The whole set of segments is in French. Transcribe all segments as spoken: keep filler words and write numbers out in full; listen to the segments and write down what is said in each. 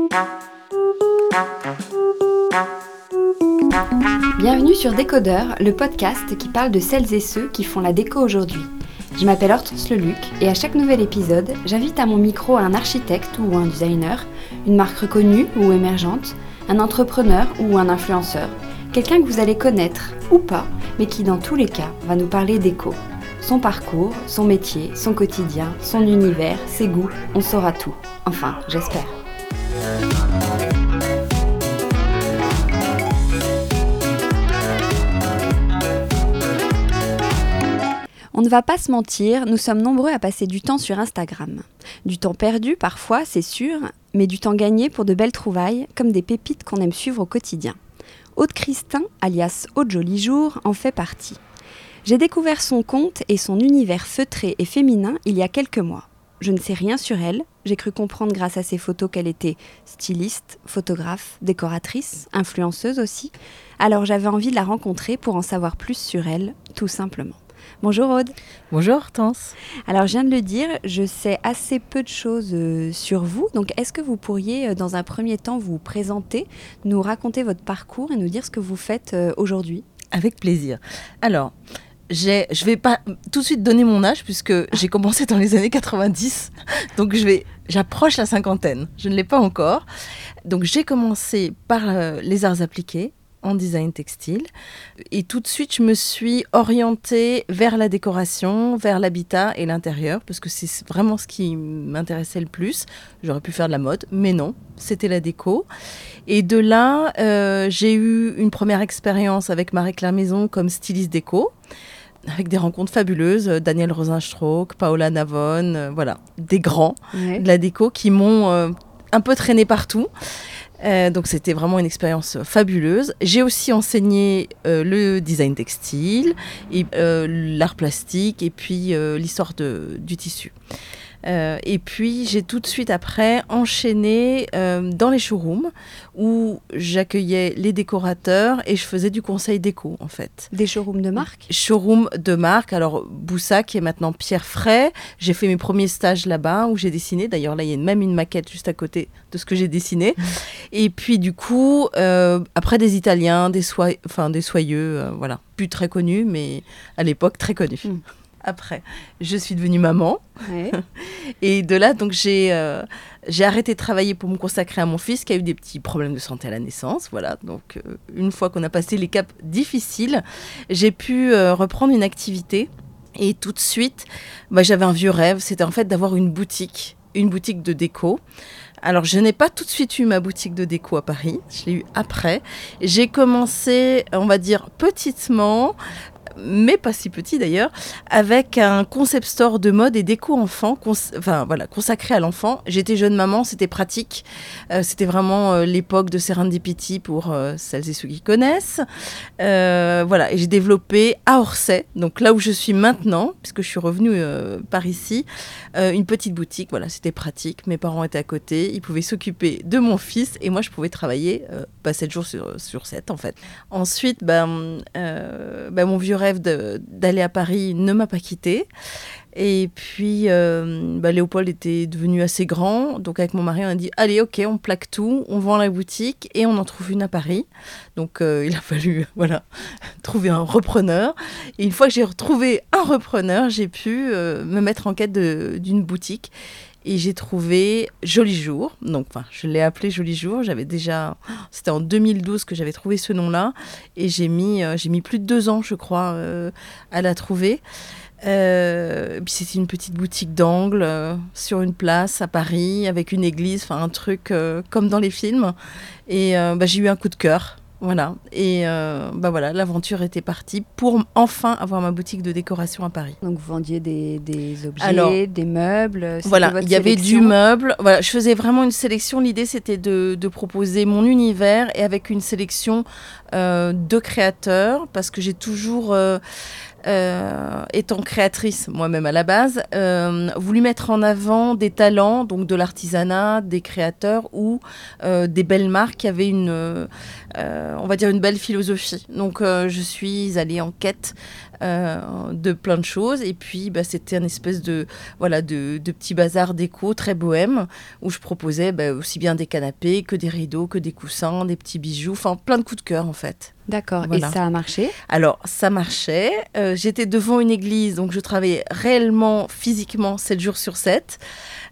Bienvenue sur Décodeur, le podcast qui parle de celles et ceux qui font la déco aujourd'hui. Je m'appelle Hortense Leluc et à chaque nouvel épisode, j'invite à mon micro un architecte ou un designer, une marque reconnue ou émergente, un entrepreneur ou un influenceur, quelqu'un que vous allez connaître ou pas, mais qui dans tous les cas va nous parler déco. Son parcours, son métier, son quotidien, son univers, ses goûts, on saura tout. Enfin, j'espère. On ne va pas se mentir, nous sommes nombreux à passer du temps sur Instagram. Du temps perdu parfois, c'est sûr, mais du temps gagné pour de belles trouvailles, comme des pépites qu'on aime suivre au quotidien. Aude Christin, alias Aude Joli Jour, en fait partie. J'ai découvert son compte et son univers feutré et féminin il y a quelques mois. Je ne sais rien sur elle, j'ai cru comprendre grâce à ses photos qu'elle était styliste, photographe, décoratrice, influenceuse aussi. Alors j'avais envie de la rencontrer pour en savoir plus sur elle, tout simplement. Bonjour Aude. Bonjour Hortense. Alors je viens de le dire, je sais assez peu de choses euh, sur vous, donc est-ce que vous pourriez euh, dans un premier temps vous présenter, nous raconter votre parcours et nous dire ce que vous faites euh, aujourd'hui ? Avec plaisir. Alors, j'ai, je ne vais pas tout de suite donner mon âge puisque j'ai commencé dans les années quatre-vingt-dix, donc je vais, j'approche la cinquantaine, je ne l'ai pas encore. Donc j'ai commencé par euh, les arts appliqués, en design textile. Et tout de suite, je me suis orientée vers la décoration, vers l'habitat et l'intérieur, parce que c'est vraiment ce qui m'intéressait le plus. J'aurais pu faire de la mode, mais non, c'était la déco. Et de là, euh, j'ai eu une première expérience avec Marie-Claire Maison comme styliste déco, avec des rencontres fabuleuses, Daniel Rosenstrauch, Paola Navon, euh, voilà, des grands ouais. de la déco qui m'ont euh, un peu traîné partout. Euh, donc c'était vraiment une expérience fabuleuse. J'ai aussi enseigné euh, le design textile, et, euh, l'art plastique et puis euh, l'histoire de, du tissu. Euh, et puis j'ai tout de suite après enchaîné euh, dans les showrooms où j'accueillais les décorateurs et je faisais du conseil déco en fait. Des showrooms de marque ? Showrooms de marque, alors Boussac qui est maintenant Pierre Fray. J'ai fait mes premiers stages là-bas où j'ai dessiné. D'ailleurs là il y a même une maquette juste à côté de ce que j'ai dessiné. Mmh. Et puis du coup euh, après des Italiens, des, soi- enfin, des soyeux, euh, voilà, plus très connus mais à l'époque très connus. Mmh. Après, je suis devenue maman. Ouais. Et de là, donc, j'ai, euh, j'ai arrêté de travailler pour me consacrer à mon fils qui a eu des petits problèmes de santé à la naissance. Voilà. Donc, euh, une fois qu'on a passé les caps difficiles, j'ai pu euh, reprendre une activité. Et tout de suite, bah, j'avais un vieux rêve. C'était en fait d'avoir une boutique, une boutique de déco. Alors, je n'ai pas tout de suite eu ma boutique de déco à Paris. Je l'ai eu après. J'ai commencé, on va dire, petitement, mais pas si petit d'ailleurs, avec un concept store de mode et déco enfant, cons- enfin voilà, consacré à l'enfant. J'étais jeune maman, c'était pratique. Euh, c'était vraiment euh, l'époque de Serendipity pour euh, celles et ceux qui connaissent. Euh, voilà, et j'ai développé à Orsay, donc là où je suis maintenant, puisque je suis revenue euh, par ici, euh, une petite boutique. Voilà, c'était pratique. Mes parents étaient à côté, ils pouvaient s'occuper de mon fils et moi je pouvais travailler euh, bah, sept jours sur, sur sept en fait. Ensuite, ben, euh, ben, mon vieux rêve De, d'aller à Paris ne m'a pas quittée. Et puis, euh, bah, Léopold était devenu assez grand. Donc, avec mon mari, on a dit, allez, ok, on plaque tout, on vend la boutique et on en trouve une à Paris. Donc, euh, il a fallu voilà, trouver un repreneur. Et une fois que j'ai retrouvé un repreneur, j'ai pu euh, me mettre en quête de, d'une boutique. Et j'ai trouvé Joli Jour. Donc, enfin, je l'ai appelé Joli Jour. J'avais déjà... C'était en deux mille douze que j'avais trouvé ce nom-là. Et j'ai mis, euh, j'ai mis plus de deux ans, je crois, euh, à la trouver. Euh, puis c'était une petite boutique d'angle euh, sur une place à Paris, avec une église, enfin un truc euh, comme dans les films. Et euh, bah, j'ai eu un coup de cœur. Voilà, et euh, bah voilà, l'aventure était partie pour enfin avoir ma boutique de décoration à Paris. Donc vous vendiez des, des objets, Alors, des meubles. Voilà, il y avait du meuble. Voilà, je faisais vraiment une sélection. L'idée, c'était de, de proposer mon univers et avec une sélection euh, de créateurs, parce que j'ai toujours euh, euh, étant créatrice moi-même à la base, euh, voulu mettre en avant des talents, donc de l'artisanat, des créateurs ou euh, des belles marques qui avaient une, euh, on va dire une belle philosophie. Donc euh, je suis allée en quête euh, de plein de choses et puis bah, c'était un espèce de, voilà, de, de petit bazar déco très bohème où je proposais bah, aussi bien des canapés que des rideaux, que des coussins, des petits bijoux, enfin plein de coups de cœur en fait. D'accord, Voilà. Et ça a marché? Alors, ça marchait. Euh, j'étais devant une église, donc je travaillais réellement, physiquement, sept jours sur sept.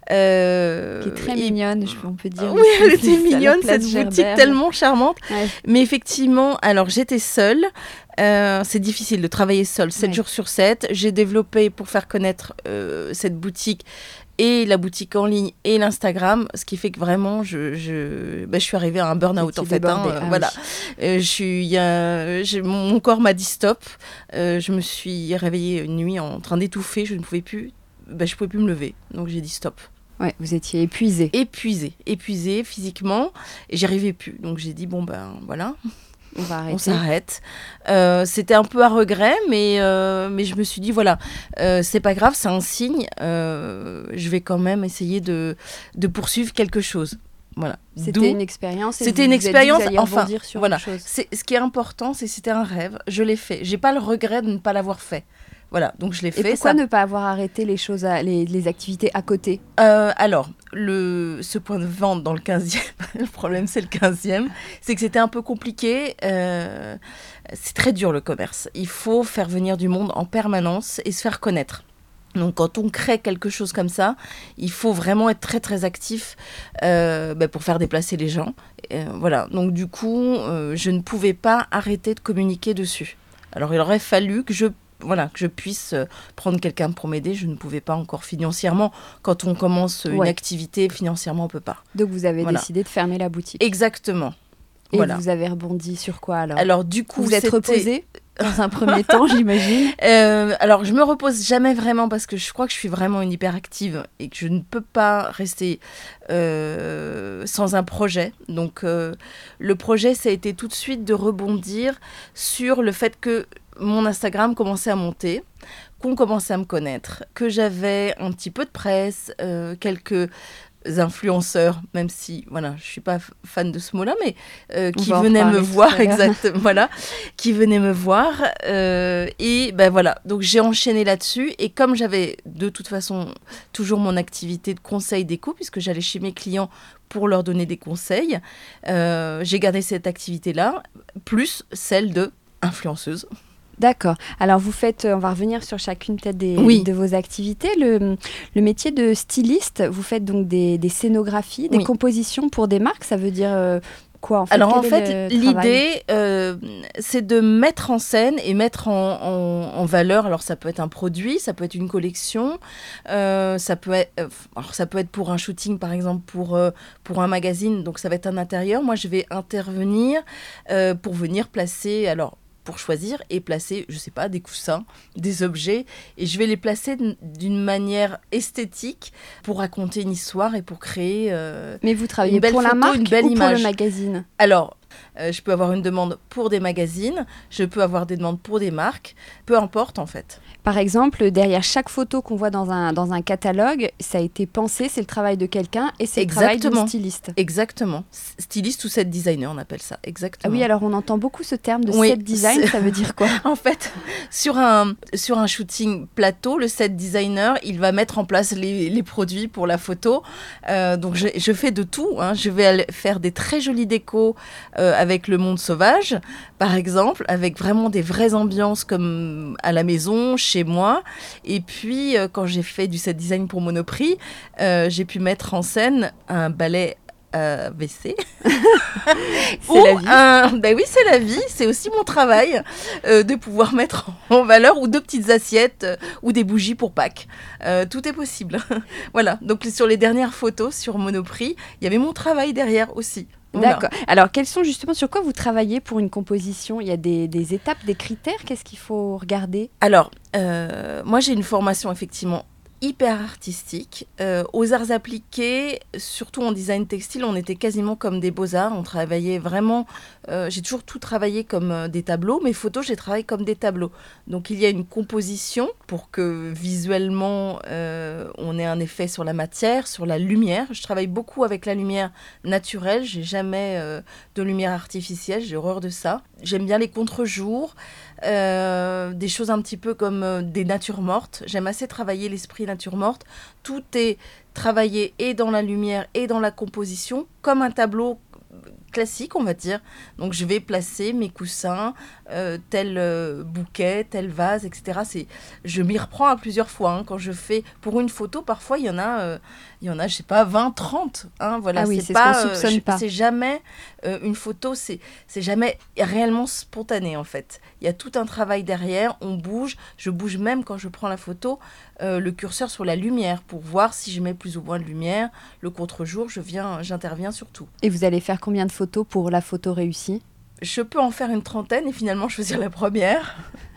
Euh, Qui est très et... mignonne, je, on peut dire. Oui, elle était mignonne, cette Gerbert. boutique tellement charmante. Ouais. Mais effectivement, alors j'étais seule. Euh, c'est difficile de travailler seule, sept ouais. jours sur sept. J'ai développé, pour faire connaître euh, cette boutique, et la boutique en ligne et l'Instagram, ce qui fait que vraiment, je, je, bah, je suis arrivée à un burn-out en fait. Hein, euh, ah, voilà. Oui. Euh, je suis, y a, j'ai, mon corps m'a dit stop. Euh, je me suis réveillée une nuit en train d'étouffer. Je ne pouvais plus, bah, je pouvais plus me lever. Donc j'ai dit stop. Ouais, vous étiez épuisée. Épuisée, épuisée physiquement, et j'y arrivais plus. Donc j'ai dit bon ben voilà. On va arrêter. On s'arrête. Euh, c'était un peu à regret, mais, euh, mais je me suis dit, voilà, euh, c'est pas grave, c'est un signe. Euh, je vais quand même essayer de, de poursuivre quelque chose. Voilà. C'était D'où, une expérience. C'était une expérience. Enfin, sur voilà. Chose. C'est, ce qui est important, c'est que c'était un rêve. Je l'ai fait. J'ai pas le regret de ne pas l'avoir fait. Voilà, donc je l'ai fait. Et pourquoi ça... ne pas avoir arrêté les choses, à, les, les activités à côté ? euh, Alors, le, ce point de vente dans le quinzième, le problème c'est le quinzième, c'est que c'était un peu compliqué. Euh, c'est très dur le commerce. Il faut faire venir du monde en permanence et se faire connaître. Donc quand on crée quelque chose comme ça, il faut vraiment être très très actif euh, bah, pour faire déplacer les gens. Euh, voilà, donc du coup, euh, je ne pouvais pas arrêter de communiquer dessus. Alors il aurait fallu que je Voilà, que je puisse prendre quelqu'un pour m'aider. Je ne pouvais pas encore financièrement. Quand on commence une ouais. activité, financièrement, on ne peut pas. Donc, vous avez voilà. décidé de fermer la boutique. Exactement. Et voilà. vous avez rebondi sur quoi alors ? Alors, du coup, vous êtes c'était... reposée dans un premier temps, j'imagine. Euh, alors, je me repose jamais vraiment parce que je crois que je suis vraiment une hyperactive et que je ne peux pas rester euh, sans un projet. Donc, euh, le projet, ça a été tout de suite de rebondir sur le fait que mon Instagram commençait à monter, qu'on commençait à me connaître, que j'avais un petit peu de presse, euh, quelques influenceurs, même si voilà, je suis pas fan de ce mot-là, mais euh, qui venaient me voir, exactement, voilà, qui venaient me voir, euh, et ben voilà, donc j'ai enchaîné là-dessus, et comme j'avais de toute façon toujours mon activité de conseil déco, puisque j'allais chez mes clients pour leur donner des conseils, euh, j'ai gardé cette activité-là, plus celle de influenceuse. D'accord. Alors, vous faites, on va revenir sur chacune peut-être des, oui. de vos activités. Le, le métier de styliste, vous faites donc des, des scénographies, des oui. compositions pour des marques. Ça veut dire euh, quoi en fait ? Alors, Quel en fait, l'idée, euh, c'est de mettre en scène et mettre en, en, en valeur. Alors, ça peut être un produit, ça peut être une collection, euh, ça peut être, euh, alors, ça peut être pour un shooting, par exemple, pour, euh, pour un magazine. Donc, ça va être un intérieur. Moi, je vais intervenir euh, pour venir placer... alors pour choisir et placer, je sais pas, des coussins, des objets, et je vais les placer d'une manière esthétique pour raconter une histoire et pour créer euh, Mais vous travaillez une belle pour photo, la marque une belle ou image. Pour le magazine ? Alors, euh, je peux avoir une demande pour des magazines, je peux avoir des demandes pour des marques, peu importe en fait. Par exemple, derrière chaque photo qu'on voit dans un, dans un catalogue, ça a été pensé, c'est le travail de quelqu'un et c'est exactement. Le travail d'un styliste. Exactement. Styliste ou set designer, on appelle ça. Exactement. Ah oui, alors on entend beaucoup ce terme de oui, set design, c'est... ça veut dire quoi ? En fait, sur un, sur un shooting plateau, le set designer, il va mettre en place les, les produits pour la photo. Euh, donc, je, je fais de tout. Hein. Je vais aller faire des très jolies décos euh, avec le monde sauvage, par exemple, avec vraiment des vraies ambiances comme à la maison, chez moi. Et puis, euh, quand j'ai fait du set design pour Monoprix, euh, j'ai pu mettre en scène un balai à W C. C'est la vie. Un... Ben oui, c'est la vie. C'est aussi mon travail euh, de pouvoir mettre en valeur ou deux petites assiettes euh, ou des bougies pour Pâques. Euh, tout est possible. Voilà. Donc, sur les dernières photos sur Monoprix, il y avait mon travail derrière aussi. Voilà. D'accord. Alors, quels sont justement, sur quoi vous travaillez pour une composition ? Il y a des, des étapes, des critères ? Qu'est-ce qu'il faut regarder ? Alors, euh, moi, j'ai une formation effectivement hyper artistique. Euh, aux arts appliqués, surtout en design textile, on était quasiment comme des beaux-arts. On travaillait vraiment... Euh, j'ai toujours tout travaillé comme euh, des tableaux. Mes photos, j'ai travaillé comme des tableaux. Donc il y a une composition pour que visuellement, euh, on ait un effet sur la matière, sur la lumière. Je travaille beaucoup avec la lumière naturelle. J'ai jamais euh, de lumière artificielle. J'ai horreur de ça. J'aime bien les contre-jours. Euh, des choses un petit peu comme euh, des natures mortes. J'aime assez travailler l'esprit nature morte. Tout est travaillé et dans la lumière et dans la composition, comme un tableau classique, on va dire. Donc je vais placer mes coussins, euh, tel euh, bouquet, tel vase, et cetera. C'est, je m'y reprends à plusieurs fois. Hein, quand je fais pour une photo, parfois il y en a, euh, il y en a, je sais pas, vingt, trente. Hein, voilà, ah oui, c'est, c'est pas, ce qu'on soupçonne euh, je, pas. C'est jamais euh, une photo, c'est, c'est jamais réellement spontané en fait. Il y a tout un travail derrière, on bouge. Je bouge même quand je prends la photo, euh, le curseur sur la lumière pour voir si je mets plus ou moins de lumière. Le contre-jour, je viens, j'interviens sur tout. Et vous allez faire combien de photos pour la photo réussie ? Je peux en faire une trentaine et finalement choisir la première.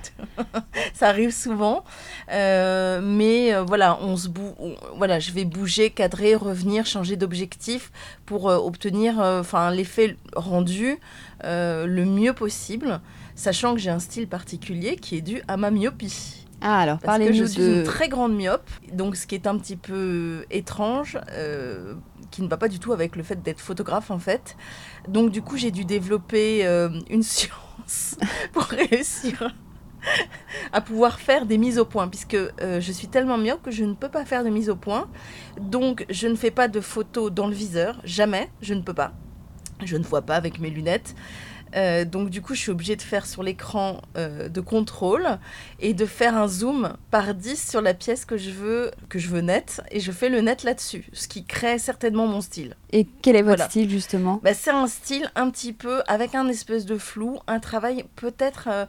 Ça arrive souvent. Euh, mais euh, voilà, on se bou- on, voilà, je vais bouger, cadrer, revenir, changer d'objectif pour euh, obtenir euh, l'effet rendu euh, le mieux possible, sachant que j'ai un style particulier qui est dû à ma myopie. Ah, alors Parce parlez-nous que je de... suis une très grande myope, donc ce qui est un petit peu étrange, euh, qui ne va pas du tout avec le fait d'être photographe en fait. Donc du coup, j'ai dû développer euh, une science pour réussir à pouvoir faire des mises au point, puisque euh, je suis tellement myope que je ne peux pas faire de mise au point. Donc je ne fais pas de photos dans le viseur, jamais, je ne peux pas. Je ne vois pas avec mes lunettes. Euh, donc du coup, je suis obligée de faire sur l'écran euh, de contrôle et de faire un zoom par dix sur la pièce que je veux, que je veux net, et je fais le net là-dessus, ce qui crée certainement mon style. Et quel est votre Voilà. style justement ? Bah, c'est un style un petit peu avec un espèce de flou, un travail peut-être... Euh,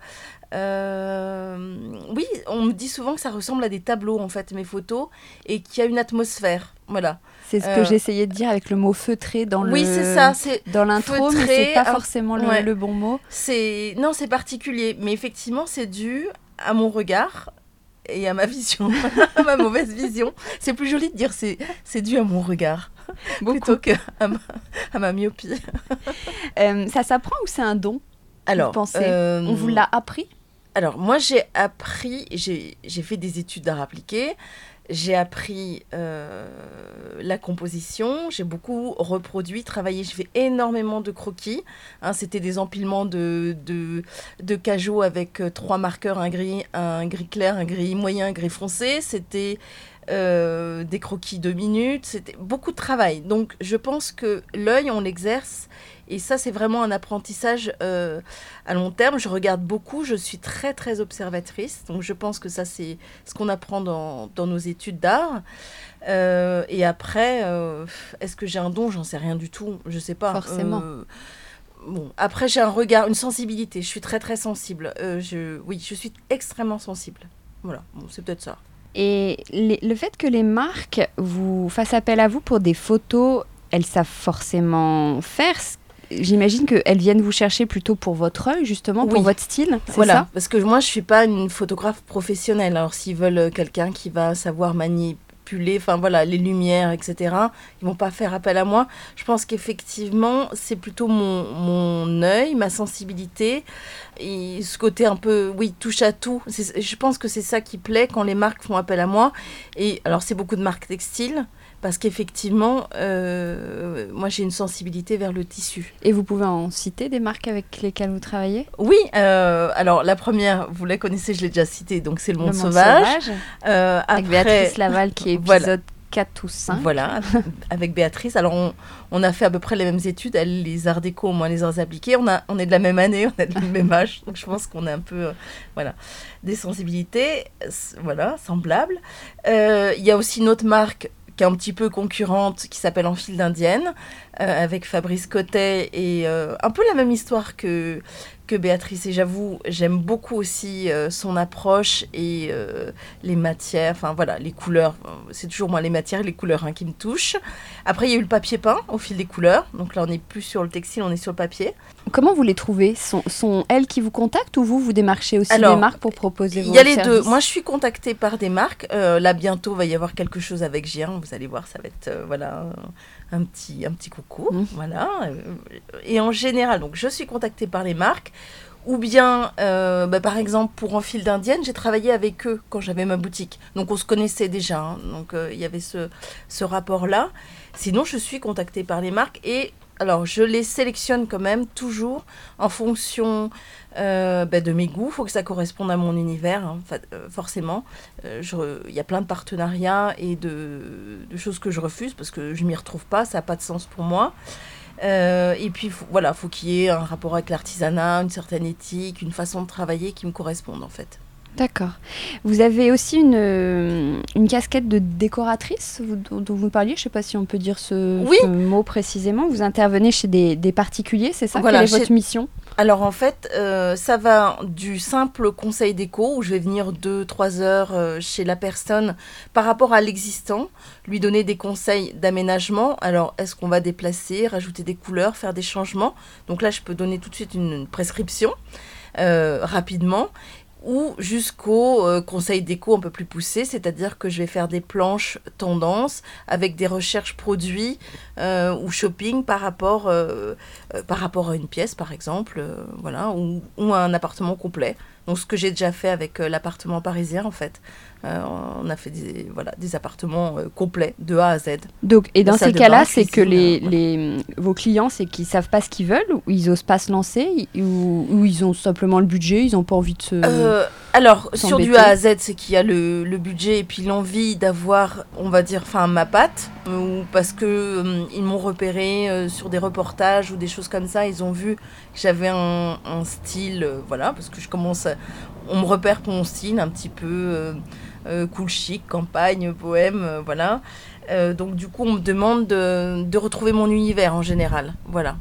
euh, oui, on me dit souvent que ça ressemble à des tableaux en fait, mes photos, et qu'il y a une atmosphère. Voilà. C'est ce Euh, que j'essayais de dire avec le mot feutré dans oui, le c'est ça, c'est dans l'intro, feutré, mais c'est pas un- forcément le, ouais. le bon mot. C'est non, c'est particulier, mais effectivement, c'est dû à mon regard et à ma vision, à ma mauvaise vision. C'est plus joli de dire c'est c'est dû à mon regard Beaucoup. plutôt que à ma, à ma myopie. Euh, ça s'apprend ou c'est un don ? Alors, vous pensez euh, On vous l'a appris ? Alors, moi, j'ai appris, j'ai, j'ai fait des études d'art appliqué, j'ai appris euh, la composition, j'ai beaucoup reproduit, travaillé, j'ai fait énormément de croquis. Hein, c'était des empilements de, de, de cajots avec euh, trois marqueurs, un gris, un gris clair, un gris moyen, un gris foncé. C'était euh, des croquis de minutes, c'était beaucoup de travail. Donc, je pense que l'œil, on l'exerce. Et ça, c'est vraiment un apprentissage euh, à long terme. Je regarde beaucoup, je suis très, très observatrice. Donc, je pense que ça, c'est ce qu'on apprend dans, dans nos études d'art. Euh, et après, euh, est-ce que j'ai un don ? J'en sais rien du tout. Je sais pas. Forcément. Euh, bon, après, j'ai un regard, une sensibilité. Je suis très, très sensible. Euh, je, oui, je suis extrêmement sensible. Voilà, bon, c'est peut-être ça. Et les- le fait que les marques vous fassent appel à vous pour des photos, elles savent forcément faire. J'imagine qu'elles viennent vous chercher plutôt pour votre œil, justement, pour Oui. votre style, c'est Voilà, ça ? parce que moi, je suis pas une photographe professionnelle. Alors, s'ils veulent quelqu'un qui va savoir manipuler, enfin voilà, les lumières, et cetera, ils vont pas faire appel à moi. Je pense qu'effectivement, c'est plutôt mon, mon œil, ma sensibilité, et ce côté un peu, oui, touche à tout. C'est, je pense que c'est ça qui plaît quand les marques font appel à moi. Et alors, c'est beaucoup de marques textiles. Parce qu'effectivement, euh, moi j'ai une sensibilité vers le tissu. Et vous pouvez en citer des marques avec lesquelles vous travaillez ? Oui, euh, alors la première, vous la connaissez, je l'ai déjà citée, donc c'est Le Monde Le Monde Sauvage. Sauvage, Euh, avec après, Béatrice Laval qui est épisode voilà. quatre ou cinq. Voilà, avec Béatrice. Alors on, on a fait à peu près les mêmes études, elle les arts déco, moi les arts appliqués. On, a, on est de la même année, on a le même âge, donc je pense qu'on a un peu, euh, voilà, des sensibilités, voilà, semblables. Euh, Il y a aussi une autre marque qui est un petit peu concurrente, qui s'appelle En fil d'indienne, euh, avec Fabrice Cotet, et euh, un peu la même histoire que, que Béatrice. Et j'avoue, j'aime beaucoup aussi euh, son approche et euh, les matières, enfin voilà, les couleurs. C'est toujours moi les matières et les couleurs hein, qui me touchent. Après, il y a eu le papier peint au fil des couleurs. Donc là, on n'est plus sur le textile, on est sur le papier. Comment vous les trouvez ? Sont, sont elles qui vous contactent ou vous, vous démarchez aussi Alors, des marques pour proposer vos services ? Il y a les services ? deux. Moi, je suis contactée par des marques. Euh, là, bientôt, va y avoir quelque chose avec Gien. Vous allez voir, ça va être euh, voilà, un, petit, un petit coucou. Mmh. Voilà. Et en général, donc, je suis contactée par les marques. Ou bien, euh, bah, par exemple, pour En fil d'indienne, j'ai travaillé avec eux quand j'avais ma boutique. Donc, on se connaissait déjà. Hein. Donc, euh, il y avait ce, ce rapport-là. Sinon, je suis contactée par les marques et alors, je les sélectionne quand même toujours en fonction euh, bah, de mes goûts. Il faut que ça corresponde à mon univers, hein, euh, forcément. Il euh, y a plein de partenariats et de, de choses que je refuse parce que je ne m'y retrouve pas, ça n'a pas de sens pour moi. Euh, et puis, faut, voilà, il faut qu'il y ait un rapport avec l'artisanat, une certaine éthique, une façon de travailler qui me corresponde, en fait. D'accord. Vous avez aussi une, une casquette de décoratrice dont, dont vous parliez. Je ne sais pas si on peut dire ce, oui. ce mot précisément. Vous intervenez chez des, des particuliers, c'est ça ? Voilà, Quelle est chez... votre mission ? Alors en fait, euh, ça va du simple conseil déco où je vais venir deux, trois heures euh, chez la personne par rapport à l'existant, lui donner des conseils d'aménagement. Alors est-ce qu'on va déplacer, rajouter des couleurs, faire des changements ? Donc là, je peux donner tout de suite une, une prescription euh, rapidement. Ou jusqu'au euh, conseil déco un peu plus poussé, c'est-à-dire que je vais faire des planches tendances avec des recherches produits euh, ou shopping par rapport, euh, euh, par rapport à une pièce, par exemple, euh, voilà, ou, ou à un appartement complet. Donc, ce que j'ai déjà fait avec euh, l'appartement parisien, en fait. Euh, on a fait des, voilà, des appartements euh, complets, de A à Z. Donc, et dans ces cas-là, bain, c'est cuisine, que les, euh, les, vos clients, c'est qu'ils ne savent pas ce qu'ils veulent, ou ils n'osent pas se lancer, ou, ou ils ont simplement le budget, ils n'ont pas envie de se... Euh, alors, s'embêter. Sur du A à Z, c'est qu'il y a le, le budget et puis l'envie d'avoir, on va dire, enfin, ma patte, euh, ou parce que euh, ils m'ont repéré euh, sur des reportages ou des choses comme ça, ils ont vu que j'avais un, un style, euh, voilà, parce que je commence à, on me repère pour mon style, un petit peu euh, euh, cool chic, campagne, poème, euh, voilà. Euh, donc du coup, on me demande de, de retrouver mon univers en général, voilà.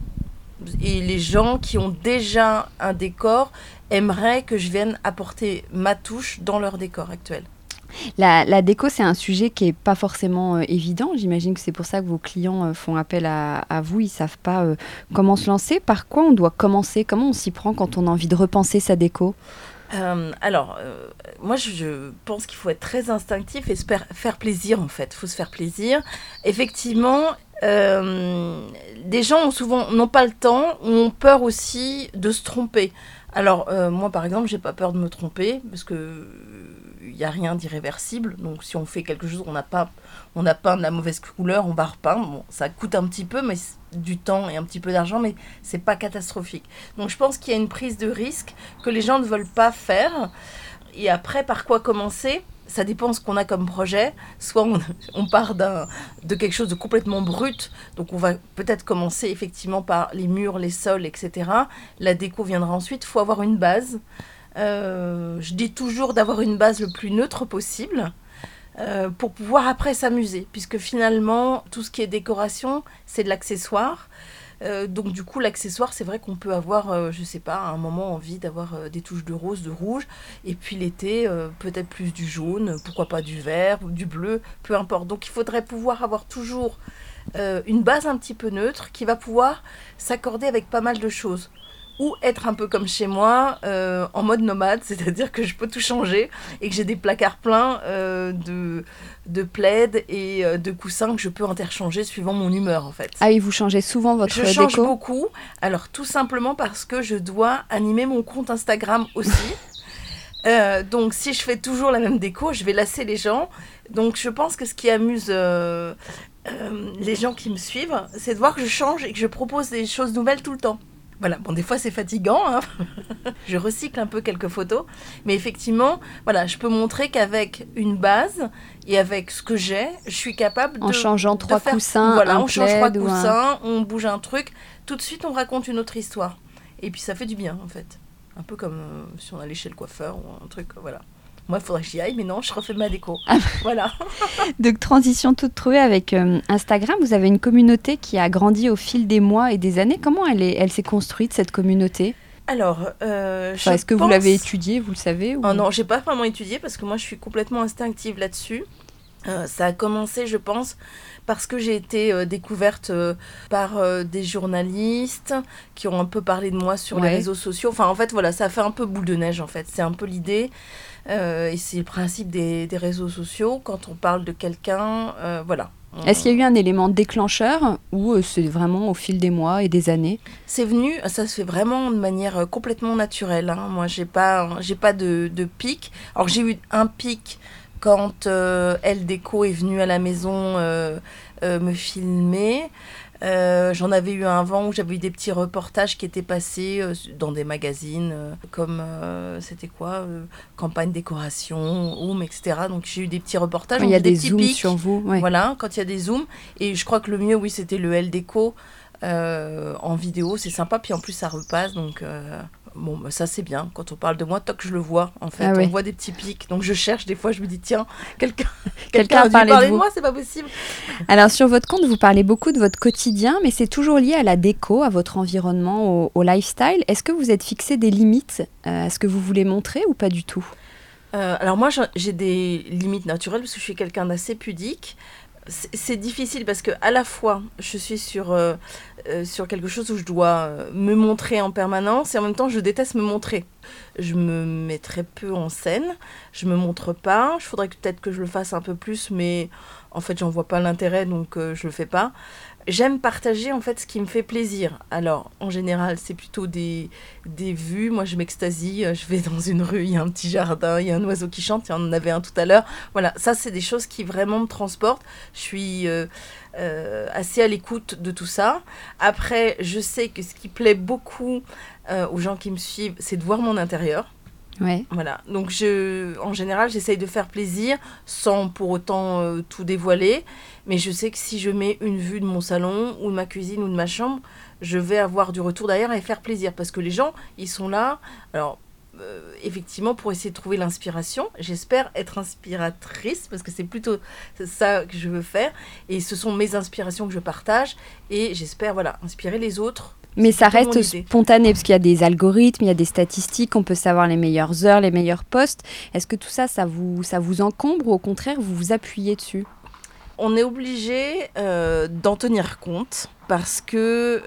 Et les gens qui ont déjà un décor aimeraient que je vienne apporter ma touche dans leur décor actuel. La, la déco, c'est un sujet qui n'est pas forcément euh, évident. J'imagine que c'est pour ça que vos clients euh, font appel à, à vous. Ils ne savent pas euh, comment se lancer. Par quoi on doit commencer ? Comment on s'y prend quand on a envie de repenser sa déco ? Euh, alors, euh, moi, je, je pense qu'il faut être très instinctif et se per- faire plaisir, en fait. Il faut se faire plaisir. Effectivement, euh, des gens ont souvent n'ont pas le temps, ont peur aussi de se tromper. Alors, euh, moi, par exemple, j'ai pas peur de me tromper parce que il n'y a rien d'irréversible. Donc, si on fait quelque chose, on n'a pas, on a peint de la mauvaise couleur, on va repeindre. Bon, ça coûte un petit peu, mais du temps et un petit peu d'argent, mais c'est pas catastrophique. Donc, je pense qu'il y a une prise de risque que les gens ne veulent pas faire. Et après, par quoi commencer ? Ça dépend ce qu'on a comme projet. Soit on, on part d'un, de quelque chose de complètement brut. Donc, on va peut-être commencer effectivement par les murs, les sols, et cetera. La déco viendra ensuite. Il faut avoir une base. Euh, je dis toujours d'avoir une base le plus neutre possible euh, pour pouvoir après s'amuser. Puisque finalement, tout ce qui est décoration, c'est de l'accessoire. Euh, donc du coup l'accessoire c'est vrai qu'on peut avoir euh, je sais pas à un moment envie d'avoir euh, des touches de rose, de rouge et puis l'été euh, peut-être plus du jaune, pourquoi pas du vert ou du bleu, peu importe. Donc il faudrait pouvoir avoir toujours euh, une base un petit peu neutre qui va pouvoir s'accorder avec pas mal de choses. Ou être un peu comme chez moi, euh, en mode nomade, c'est-à-dire que je peux tout changer et que j'ai des placards pleins euh, de, de plaids et euh, de coussins que je peux interchanger suivant mon humeur, en fait. Ah oui, vous changez souvent votre déco ? Je change beaucoup, alors tout simplement parce que je dois animer mon compte Instagram aussi. euh, donc si je fais toujours la même déco, je vais lasser les gens. Donc je pense que ce qui amuse euh, euh, les gens qui me suivent, c'est de voir que je change et que je propose des choses nouvelles tout le temps. Voilà, bon, des fois c'est fatigant, hein. Je recycle un peu quelques photos, mais effectivement, voilà, je peux montrer qu'avec une base et avec ce que j'ai, je suis capable de... En changeant de trois faire, coussins, voilà, un on change trois plaid ou coussins, un... on bouge un truc, tout de suite on raconte une autre histoire. Et puis ça fait du bien, en fait. Un peu comme euh, si on allait chez le coiffeur ou un truc, voilà. Moi, il faudrait que j'y aille, mais non, je refais ma déco. Ah. Voilà. Donc, transition toute trouvée avec euh, Instagram. Vous avez une communauté qui a grandi au fil des mois et des années. Comment elle, est, elle s'est construite, cette communauté ? Alors, euh, enfin, je est-ce que pense... vous l'avez étudié, vous le savez ou... Oh non, j'ai pas vraiment étudié parce que moi je suis complètement instinctive là-dessus. Euh, ça a commencé, je pense, parce que j'ai été euh, découverte euh, par euh, des journalistes qui ont un peu parlé de moi sur Ouais. les réseaux sociaux. Enfin, en fait, voilà, ça a fait un peu boule de neige, en fait. C'est un peu l'idée. Euh, et c'est le principe des, des réseaux sociaux. Quand on parle de quelqu'un, euh, voilà. On... Est-ce qu'il y a eu un élément déclencheur ou euh, c'est vraiment au fil des mois et des années? C'est venu, ça se fait vraiment de manière euh, complètement naturelle. Hein. Moi, j'ai pas, j'ai pas de, de pic. Alors, j'ai eu un pic quand euh, Elle Déco est venue à la maison euh, euh, me filmer. Euh, j'en avais eu un avant où j'avais eu des petits reportages qui étaient passés euh, dans des magazines euh, comme euh, c'était quoi euh, campagne décoration, home, et cetera. Donc j'ai eu des petits reportages. Quand il y a des, des zooms pics, sur vous. Ouais. Voilà, quand il y a des zooms. Et je crois que le mieux, oui, c'était le Elle Déco euh, en vidéo. C'est sympa. Puis en plus, ça repasse. Donc euh, bon, bah, ça c'est bien. Quand on parle de moi, toc, je le vois. En fait, Ah ouais. on voit des petits pics. Donc je cherche. Des fois, je me dis tiens, quelqu'un, Quelqu'un quelqu'un a a dû parlé parler de de vous. moi. C'est pas possible. Alors sur votre compte, vous parlez beaucoup de votre quotidien, mais c'est toujours lié à la déco, à votre environnement, au, au lifestyle. Est-ce que vous êtes fixé des limites euh, à ce que vous voulez montrer ou pas du tout? Euh, alors moi, j'ai des limites naturelles parce que je suis quelqu'un d'assez pudique. C'est, c'est difficile parce que à la fois, je suis sur, euh, euh, sur quelque chose où je dois euh, me montrer en permanence et en même temps, je déteste me montrer. Je me mets très peu en scène, je me montre pas. Il faudrait que, peut-être que je le fasse un peu plus, mais en fait, j'en vois pas l'intérêt, donc euh, je le fais pas. J'aime partager en fait ce qui me fait plaisir. Alors, en général, c'est plutôt des, des vues. Moi, je m'extasie. Je vais dans une rue, il y a un petit jardin, il y a un oiseau qui chante. Il y en avait un tout à l'heure. Voilà, ça, c'est des choses qui vraiment me transportent. Je suis euh, euh, assez à l'écoute de tout ça. Après, je sais que ce qui plaît beaucoup euh, aux gens qui me suivent, c'est de voir mon intérieur. Ouais. Voilà, donc je, en général, j'essaye de faire plaisir sans pour autant euh, tout dévoiler. Mais je sais que si je mets une vue de mon salon ou de ma cuisine ou de ma chambre, je vais avoir du retour derrière et faire plaisir. Parce que les gens, ils sont là, alors euh, effectivement, pour essayer de trouver l'inspiration. J'espère être inspiratrice parce que c'est plutôt ça que je veux faire. Et ce sont mes inspirations que je partage. Et j'espère, voilà, inspirer les autres. Mais ça plutôt mon reste idée. spontané parce qu'il y a des algorithmes, il y a des statistiques, on peut savoir les meilleures heures, les meilleurs posts. Est-ce que tout ça, ça vous, ça vous encombre ou au contraire, vous vous appuyez dessus? On est obligé euh, d'en tenir compte parce que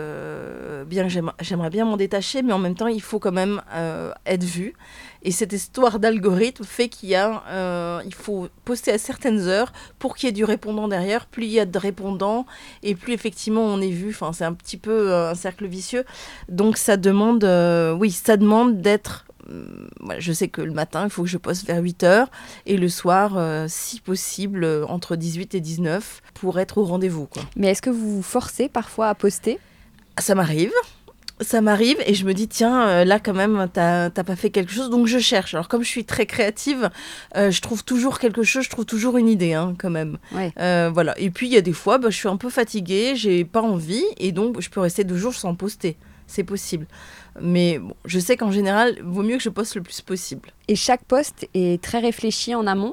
euh, bien que j'aime- j'aimerais bien m'en détacher, mais en même temps, il faut quand même euh, être vu. Et cette histoire d'algorithme fait qu'il y a, euh, il faut poster à certaines heures pour qu'il y ait du répondant derrière. Plus il y a de répondants et plus effectivement on est vu. Enfin, c'est un petit peu euh, un cercle vicieux. Donc ça demande, euh, oui, ça demande d'être. Voilà, je sais que le matin, il faut que je poste vers huit heures et le soir, euh, si possible, euh, entre dix-huit et dix-neuf pour être au rendez-vous, quoi. Mais est-ce que vous vous forcez parfois à poster? Ça m'arrive. Ça m'arrive et je me dis, tiens, euh, là quand même, t'as, t'as pas fait quelque chose, donc je cherche. Alors comme je suis très créative, euh, je trouve toujours quelque chose, je trouve toujours une idée, hein, quand même. Ouais. Euh, voilà. Et puis il y a des fois, bah, je suis un peu fatiguée, j'ai pas envie et donc je peux rester deux jours sans poster. C'est possible. Mais bon, je sais qu'en général, il vaut mieux que je poste le plus possible. Et chaque post est très réfléchi en amont?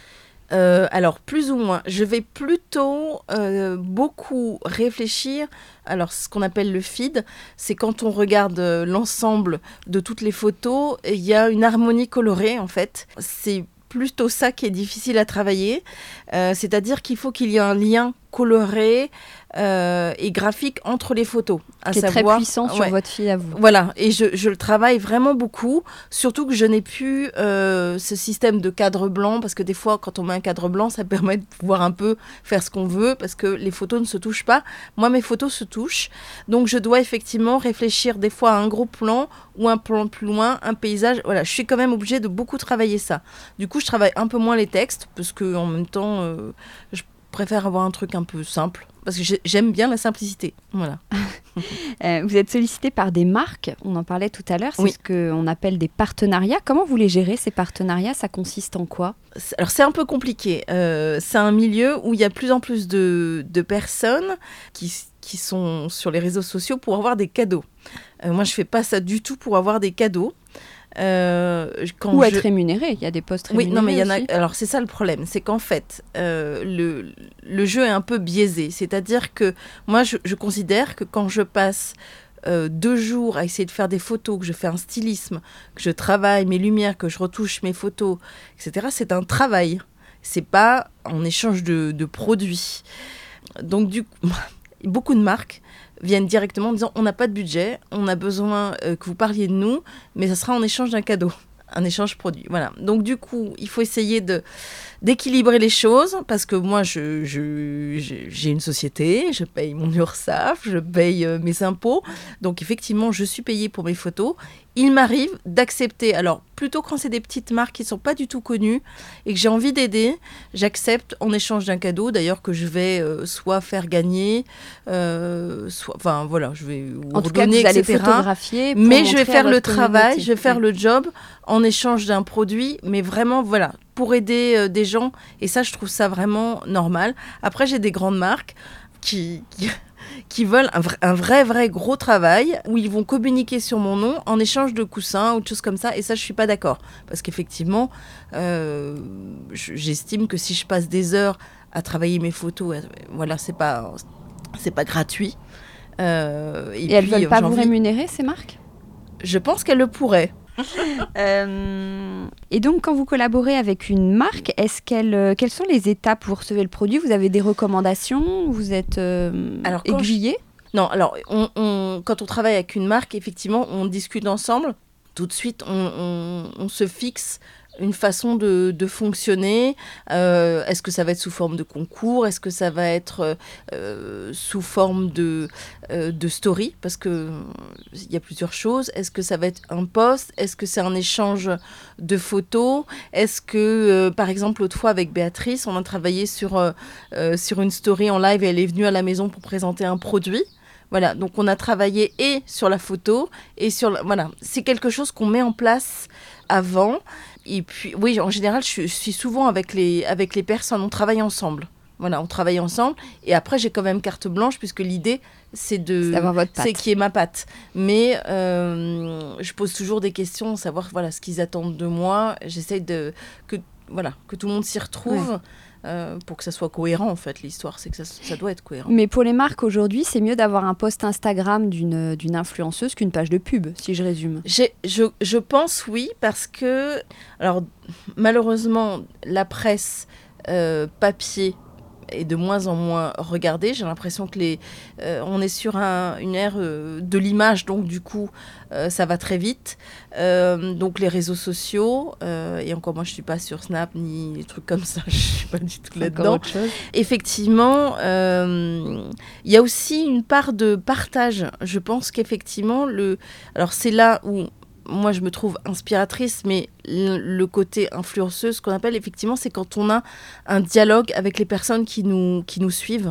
Euh, alors, plus ou moins. Je vais plutôt euh, beaucoup réfléchir. Alors, ce qu'on appelle le feed, c'est quand on regarde euh, l'ensemble de toutes les photos, il y a une harmonie colorée, en fait. C'est plutôt ça qui est difficile à travailler. Euh, c'est-à-dire qu'il faut qu'il y ait un lien coloré euh, et graphique entre les photos. À qui est savoir, très puissant sur ouais. votre fille à vous. Voilà, et je, je le travaille vraiment beaucoup, surtout que je n'ai plus euh, ce système de cadre blanc, parce que des fois, quand on met un cadre blanc, ça permet de pouvoir un peu faire ce qu'on veut, parce que les photos ne se touchent pas. Moi, mes photos se touchent, donc je dois effectivement réfléchir des fois à un gros plan, ou un plan plus loin, un paysage. Voilà, je suis quand même obligée de beaucoup travailler ça. Du coup, je travaille un peu moins les textes, parce que en même temps, euh, je préfère avoir un truc un peu simple, parce que j'ai- j'aime bien la simplicité. Voilà. Euh, vous êtes sollicité par des marques, on en parlait tout à l'heure, c'est Oui. ce qu'on appelle des partenariats. Comment vous les gérez, ces partenariats? Ça consiste en quoi? C'est- Alors c'est un peu compliqué. Euh, c'est un milieu où il y a de plus en plus de, de personnes qui, qui sont sur les réseaux sociaux pour avoir des cadeaux. Euh, moi, je fais pas ça du tout pour avoir des cadeaux. Euh, quand Ou je... être rémunéré, il y a des postes Oui, rémunérés non, mais il y en a. aussi. Alors, c'est ça le problème, c'est qu'en fait, euh, le, le jeu est un peu biaisé. C'est-à-dire que moi, je, je considère que quand je passe euh, deux jours à essayer de faire des photos, que je fais un stylisme, que je travaille mes lumières, que je retouche mes photos, et cetera, c'est un travail. C'est pas en échange de, de produits. Donc, du coup, beaucoup de marques viennent directement en disant on n'a pas de budget, on a besoin euh, que vous parliez de nous, mais ça sera en échange d'un cadeau, un échange produit. Voilà. Donc, du coup, il faut essayer de, d'équilibrer les choses parce que moi, je, je, je, j'ai une société, je paye mon URSSAF, je paye euh, mes impôts. Donc, effectivement, je suis payée pour mes photos. Il m'arrive d'accepter, alors plutôt quand c'est des petites marques qui ne sont pas du tout connues et que j'ai envie d'aider, j'accepte en échange d'un cadeau, d'ailleurs que je vais euh, soit faire gagner, euh, soit, enfin voilà, je vais vous en redonner, tout cas, vous et cetera. allez photographier pour Mais je vais montrer faire à le votre travail, communauté. je vais faire Ouais. le job en échange d'un produit, mais vraiment, voilà, pour aider euh, des gens. Et ça, je trouve ça vraiment normal. Après, j'ai des grandes marques qui... qui... qui veulent un vrai, un vrai, vrai gros travail où ils vont communiquer sur mon nom en échange de coussins ou de choses comme ça. Et ça, je ne suis pas d'accord. Parce qu'effectivement, euh, j'estime que si je passe des heures à travailler mes photos, euh, voilà, ce n'est pas, c'est pas gratuit. Euh, et et puis, elles ne veulent pas vous envie... rémunérer, ces marques ? Je pense qu'elles le pourraient. Euh, et donc, quand vous collaborez avec une marque, est-ce qu'elle, euh, quelles sont les étapes où vous recevez le produit ? Vous avez des recommandations ? Vous êtes euh, alors, aiguillé ? je... Non, alors, on, on, quand on travaille avec une marque, effectivement, on discute ensemble. Tout de suite, on, on, on se fixe une façon de, de fonctionner. Euh, est-ce que ça va être sous forme de concours ? Est-ce que ça va être euh, sous forme de, euh, de story ? Parce qu'il y a plusieurs choses. Est-ce que ça va être un post ? Est-ce que c'est un échange de photos ? Est-ce que, euh, par exemple, l'autre fois avec Béatrice, on a travaillé sur, euh, euh, sur une story en live et elle est venue à la maison pour présenter un produit ? Voilà, donc on a travaillé et sur la photo et sur... La... Voilà, c'est quelque chose qu'on met en place avant. Et puis, oui, en général, je, je suis souvent avec les, avec les personnes, on travaille ensemble. Voilà, on travaille ensemble. Et après, j'ai quand même carte blanche, puisque l'idée, c'est de... C'est d'avoir votre patte. C'est qui est ma patte. Mais euh, je pose toujours des questions, savoir voilà, ce qu'ils attendent de moi. J'essaye de... Que, voilà, que tout le monde s'y retrouve. Ouais. Euh, pour que ça soit cohérent, en fait, l'histoire, c'est que ça, ça doit être cohérent. Mais pour les marques aujourd'hui, c'est mieux d'avoir un post Instagram d'une, d'une influenceuse qu'une page de pub, si je résume. J'ai, je, je pense oui, parce que, alors, malheureusement, la presse euh, papier est de moins en moins regardée. J'ai l'impression que les, euh, on est sur un, une ère euh, de l'image, donc du coup, euh, ça va très vite. Euh, donc les réseaux sociaux, euh, et encore moi, je suis pas sur Snap ni des trucs comme ça, je suis pas du tout là-dedans. Effectivement, euh, il y a aussi une part de partage. Je pense qu'effectivement, le, alors c'est là où moi, je me trouve inspiratrice, mais le, le côté influenceuse, ce qu'on appelle, effectivement, c'est quand on a un dialogue avec les personnes qui nous, qui nous suivent.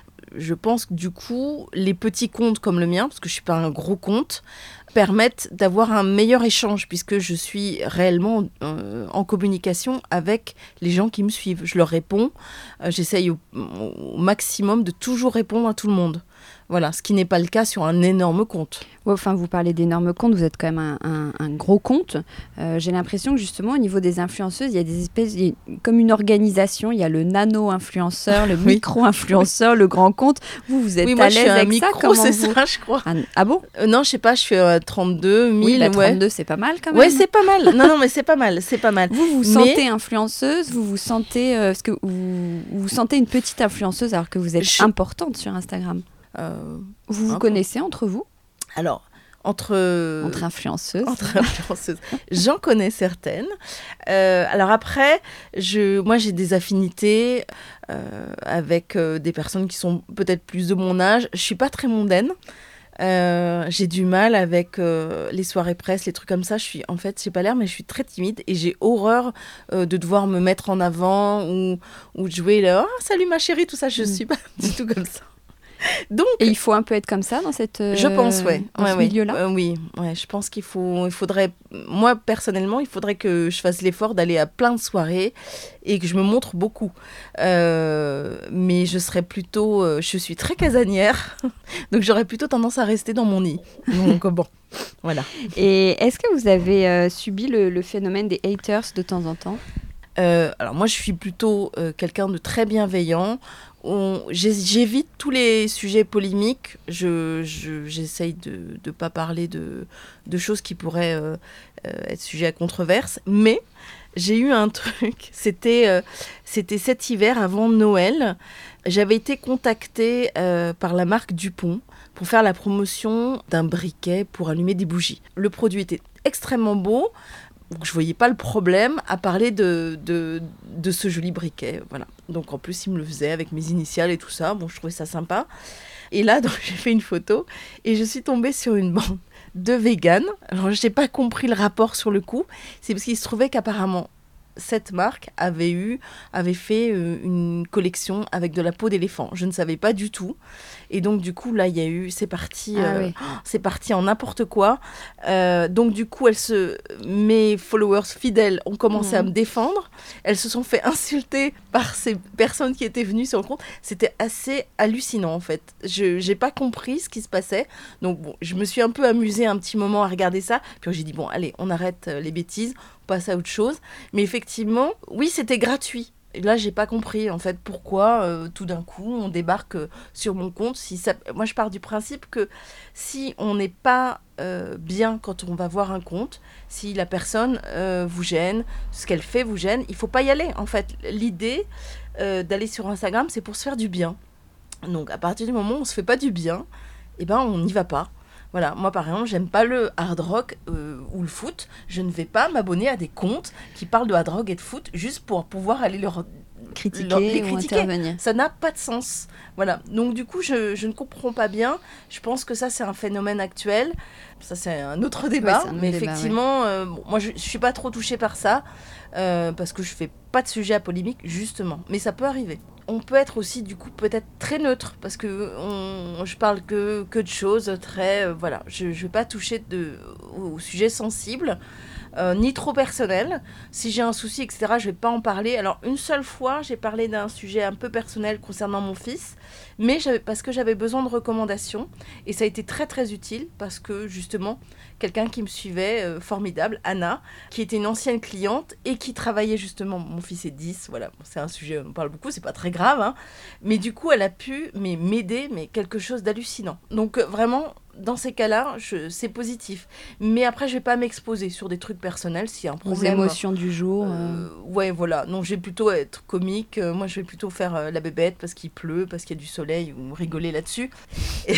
Je pense que du coup, les petits comptes comme le mien, parce que je ne suis pas un gros compte, permettent d'avoir un meilleur échange, puisque je suis réellement euh, en communication avec les gens qui me suivent. Je leur réponds, euh, j'essaye au, au maximum de toujours répondre à tout le monde. Voilà, ce qui n'est pas le cas sur un énorme compte. Ouais, enfin, vous parlez d'énormes comptes, vous êtes quand même un, un, un gros compte. Euh, j'ai l'impression que justement, au niveau des influenceuses, il y a des espèces, il y a comme une organisation. Il y a le nano-influenceur, le oui. micro-influenceur, le grand compte. Vous, vous êtes oui, moi, à l'aise avec micro, ça comment c'est vous... ça, je crois. Ah, ah bon euh, Non, je sais pas, je suis à trente-deux mille. Oui, bah, trente-deux, ouais. c'est pas mal quand même. Ouais, c'est pas mal. Non, non, mais c'est pas mal, c'est pas mal. Vous vous mais... sentez influenceuse, vous vous sentez, euh, parce que vous, vous vous sentez une petite influenceuse alors que vous êtes je... importante sur Instagram. Euh, vous vous connaissez entre vous ? Alors, entre... Entre influenceuses. Entre influenceuses. J'en connais certaines. Euh, alors après, je, moi, j'ai des affinités euh, avec euh, des personnes qui sont peut-être plus de mon âge. Je ne suis pas très mondaine. Euh, j'ai du mal avec euh, les soirées presse, les trucs comme ça. Je suis, en fait, j'ai pas l'air, mais je suis très timide et j'ai horreur euh, de devoir me mettre en avant ou, ou de jouer là. Oh, salut ma chérie, tout ça. Je ne mmh. suis pas du tout comme ça. Donc, et il faut un peu être comme ça dans cette euh, je pense ouais dans ouais, ce ouais. milieu-là. Euh, oui, ouais, je pense qu'il faut, il faudrait, moi personnellement, il faudrait que je fasse l'effort d'aller à plein de soirées et que je me montre beaucoup. Euh, mais je serais plutôt, euh, je suis très casanière, donc j'aurais plutôt tendance à rester dans mon nid. Donc bon, voilà. Et est-ce que vous avez euh, subi le, le phénomène des haters de temps en temps ? Euh, alors moi, je suis plutôt euh, quelqu'un de très bienveillant. On, j'évite tous les sujets polémiques. Je, je, j'essaye de ne pas parler de, de choses qui pourraient euh, euh, être sujet à controverse. Mais j'ai eu un truc. C'était, euh, c'était cet hiver, avant Noël. J'avais été contactée euh, par la marque Dupont pour faire la promotion d'un briquet pour allumer des bougies. Le produit était extrêmement beau. Donc, je ne voyais pas le problème à parler de, de, de ce joli briquet. Voilà. Donc, en plus, il me le faisait avec mes initiales et tout ça. Bon, je trouvais ça sympa. Et là, donc, j'ai fait une photo et je suis tombée sur une bande de véganes. Alors, je n'ai pas compris le rapport sur le coup. C'est parce qu'il se trouvait qu'apparemment, cette marque avait, eu, avait fait euh, une collection avec de la peau d'éléphant. Je ne savais pas du tout. Et donc, du coup, là, il y a eu... C'est parti, ah, euh, oui. c'est parti en n'importe quoi. Euh, donc, du coup, elle se... mes followers fidèles ont commencé mmh. à me défendre. Elles se sont fait insulter par ces personnes qui étaient venues sur le compte. C'était assez hallucinant, en fait. Je n'ai pas compris ce qui se passait. Donc, bon, je me suis un peu amusée un petit moment à regarder ça. Puis, j'ai dit, bon, allez, on arrête les bêtises. Passe à autre chose. Mais effectivement, oui, c'était gratuit. Et là, j'ai pas compris, en fait, pourquoi, euh, tout d'un coup, on débarque euh, sur mon compte. Si ça... Moi, je pars du principe que si on n'est pas euh, bien quand on va voir un compte, si la personne euh, vous gêne, ce qu'elle fait vous gêne, il faut pas y aller, en fait. L'idée euh, d'aller sur Instagram, c'est pour se faire du bien. Donc, à partir du moment où on se fait pas du bien, eh ben, on n'y va pas. Voilà, moi par exemple, j'aime pas le hard rock euh, ou le foot. Je ne vais pas m'abonner à des comptes qui parlent de hard rock et de foot juste pour pouvoir aller leur critiquer, leur, les ou critiquer. intervenir. Ça n'a pas de sens. Voilà, donc du coup, je, je ne comprends pas bien. Je pense que ça, c'est un phénomène actuel. Ça, c'est un autre débat. Ouais, un mais autre effectivement, débat, ouais. euh, bon, moi, je ne suis pas trop touchée par ça euh, parce que je fais pas de sujet à polémique, justement. Mais ça peut arriver. On peut être aussi, du coup, peut-être très neutre, parce que on, je parle que, que de choses très... Euh, voilà, je ne vais pas toucher de, au, au sujet sensible, euh, ni trop personnel. Si j'ai un souci, et cetera, je ne vais pas en parler. Alors, une seule fois, j'ai parlé d'un sujet un peu personnel concernant mon fils, mais j'avais, parce que j'avais besoin de recommandations, et ça a été très, très utile, parce que, justement, quelqu'un qui me suivait, euh, formidable, Anna, qui était une ancienne cliente, et qui travaillait, justement, mon fils est dix, voilà, c'est un sujet, on parle beaucoup, c'est pas très grave, hein, mais du coup, elle a pu mais, m'aider, mais quelque chose d'hallucinant. Donc, euh, vraiment... Dans ces cas-là, je, c'est positif. Mais après, je vais pas m'exposer sur des trucs personnels s'il y a un problème. Les émotions du jour. Euh... Euh, ouais, voilà. Non, je vais plutôt être comique. Euh, moi, je vais plutôt faire euh, la bébête parce qu'il pleut, parce qu'il y a du soleil, ou rigoler là-dessus. Et,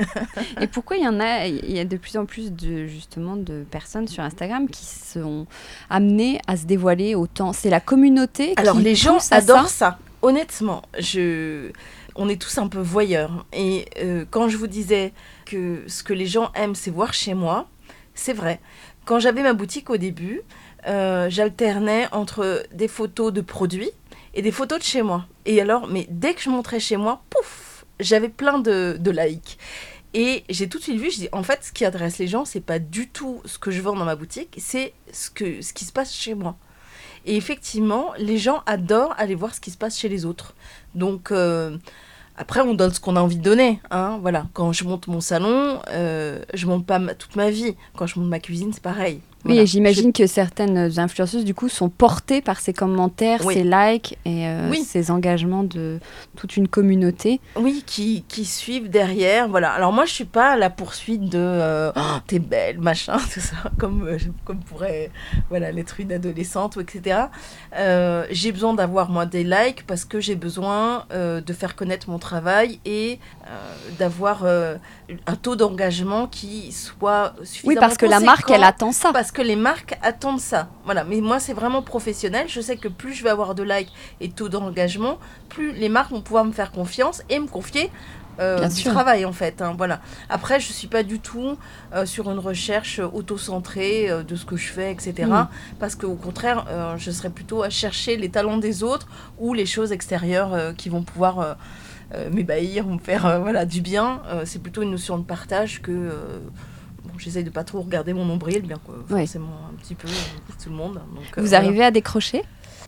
Et pourquoi il y en a, il y a de plus en plus de, justement, de personnes sur Instagram qui sont amenées à se dévoiler autant. C'est la communauté qui Alors, les gens pousse à adorent ça. ça. Honnêtement, je... on est tous un peu voyeurs. Et euh, quand je vous disais que ce que les gens aiment, c'est voir chez moi, c'est vrai. Quand j'avais ma boutique au début, euh, j'alternais entre des photos de produits et des photos de chez moi. Et alors, mais dès que je montrais chez moi, pouf, j'avais plein de, de likes. Et j'ai tout de suite vu, je dis, en fait, ce qui intéresse les gens, c'est pas du tout ce que je vends dans ma boutique, c'est ce, que, ce qui se passe chez moi. Et effectivement, les gens adorent aller voir ce qui se passe chez les autres. Donc... Euh, Après, on donne ce qu'on a envie de donner. Hein, voilà. Quand je monte mon salon, euh, je ne monte pas ma, toute ma vie. Quand je monte ma cuisine, c'est pareil. Oui, Voilà. et j'imagine je... que certaines influenceuses, du coup, sont portées par ces commentaires, oui. ces likes et euh, oui. ces engagements de toute une communauté. Oui, qui, qui suivent derrière. Voilà. Alors moi, je ne suis pas à la poursuite de euh, « Oh, t'es belle, machin », tout ça, comme, euh, comme pourrait voilà, l'être une adolescente, et cetera. Euh, j'ai besoin d'avoir, moi, des likes parce que j'ai besoin euh, de faire connaître mon travail et euh, d'avoir euh, un taux d'engagement qui soit suffisamment Oui, parce que la marque, elle attend ça. Parce que les marques attendent ça. Voilà. Mais moi, c'est vraiment professionnel. Je sais que plus je vais avoir de likes et de taux d'engagement, plus les marques vont pouvoir me faire confiance et me confier euh, du sûr. travail, en fait. Hein, voilà. Après, je ne suis pas du tout euh, sur une recherche auto-centrée euh, de ce que je fais, et cetera. Mmh. Parce qu'au contraire, euh, je serais plutôt à chercher les talents des autres ou les choses extérieures euh, qui vont pouvoir euh, euh, m'ébahir ou me faire euh, voilà, du bien. Euh, c'est plutôt une notion de partage que... Euh, Bon, j'essaye de pas trop regarder mon nombril, bien que forcément ouais. un petit peu euh, tout le monde. Donc, vous euh, arrivez voilà. à décrocher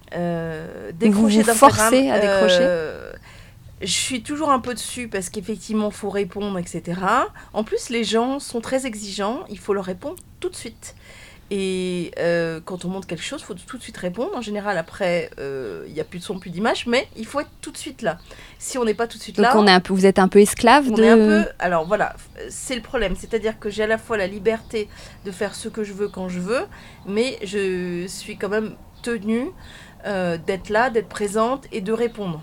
euh, Décrocher vous vous d'Instagram. Forcez à décrocher euh, Je suis toujours un peu dessus parce qu'effectivement, il faut répondre, et cetera. En plus, les gens sont très exigeants. Il faut leur répondre tout de suite. Et euh, quand on montre quelque chose, il faut tout de suite répondre. En général, après, il euh, n'y a plus de son, plus d'image, mais il faut être tout de suite là. Si on n'est pas tout de suite Donc là... on est un peu, vous êtes un peu esclave on de... est un peu... Alors voilà, c'est le problème. C'est-à-dire que j'ai à la fois la liberté de faire ce que je veux quand je veux, mais je suis quand même tenue euh, d'être là, d'être présente et de répondre.